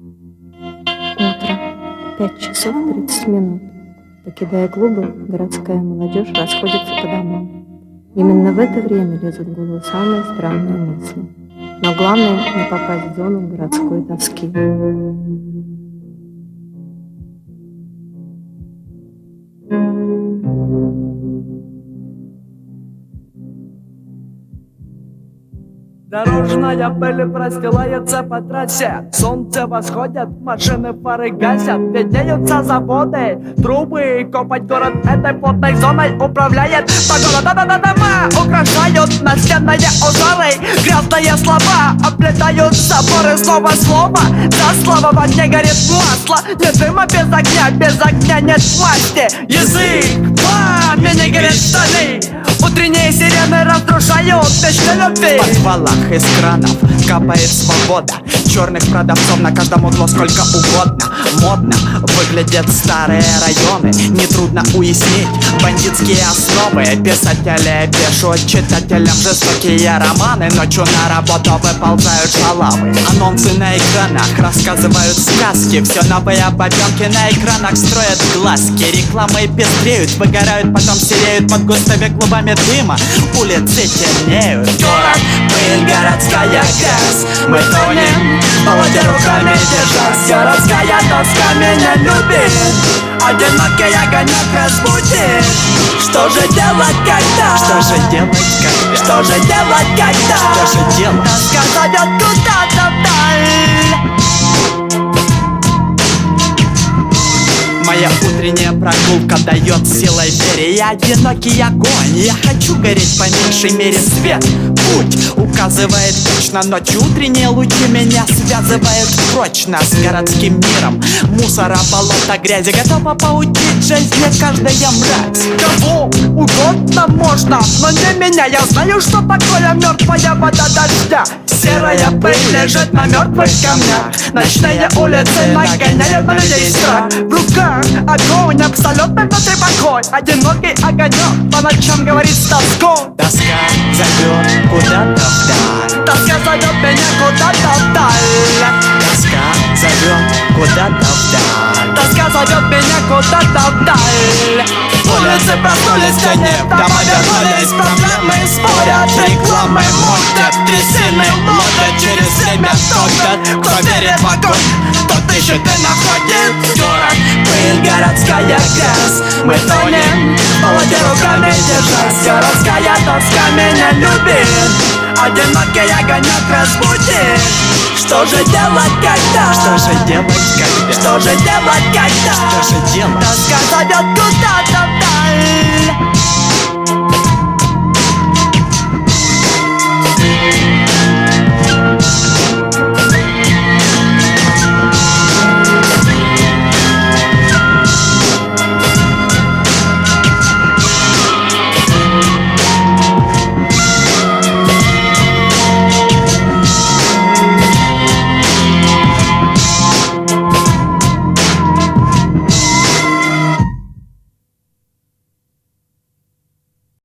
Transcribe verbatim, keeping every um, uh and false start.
Утро. Пять часов тридцать минут. Покидая клубы, городская молодежь расходится по домам. Именно в это время лезут в голову самые странные мысли. Но главное — не попасть в зону городской тоски. Дорожная пыль простилается по трассе. Солнце восходит, машины фары гасят. Виднеются заводы, трубы. Копать город этой плотной зоной управляет погода. Да-да-да, дома украшают настенные узоры. Грязные слова оплетают заборы. Слово слово, за слово в огне горит масло. Нет дыма без огня, без огня нет масти. Язык пламени горит стали. Утренние сирены разрушают печки любви. В подвалах из кранов капает свобода. Черных продавцов на каждом углу сколько угодно. Модно выглядят старые районы. Нетрудно уяснить бандитские основы. Писатели пишут читателям жестокие романы. Ночью на работу выползают шалавы. Анонсы на экранах рассказывают сказки. Все новые бабенки на экранах строят глазки. Рекламы пестреют, выгорают, потом сереют под густыми клубами дыма. Улицы темнеют. Город, пыль, городская грязь. Мы тонем, в воде руками держась. Городская тоска меня любит. Одинокий огонек разбудит. Что же делать, когда? Что же делать, когда? Что же делать, когда? Что же делать? Тоска зовет куда-то вдаль. Моя утренняя прогулка дает силой вере. Я одинокий огонь, я хочу гореть по меньшей мере. Свет, путь указывает точно. Ночью утренние лучи меня связывают прочно с городским миром. Мусора, болота, грязи, готова поучить жизни каждая мразь. Кого угодно можно, но не меня. Я знаю, что такое мертвая вода дождя. Серая пыль лежит на мертвых камнях. Ночные улицы нагоняют на людей страх. В руках огонь, абсолютно внутри покой. Одинокий огонек по ночам говорит с тоской. Тоска зовет куда-то вдаль. Тоска зовет меня куда-то вдаль. Тоска зовет куда-то вдаль. Тоска зовет меня куда-то вдаль. Улицы проснулись, тени в дома вернулись. Проблемы спорят, рекламы мутят. Трясины ловят через время топят. Кто верит в огонь, тот ищет и находит. Город, пыль, городская грязь. Мы тонем, в воде руками держась. Городская тоска меня любит. Одинокий огонек разбудит. Что же делать, когда? Что же делать, когда? Что же делать, когда? Что же делать? Тоска зовет куда-то вдаль.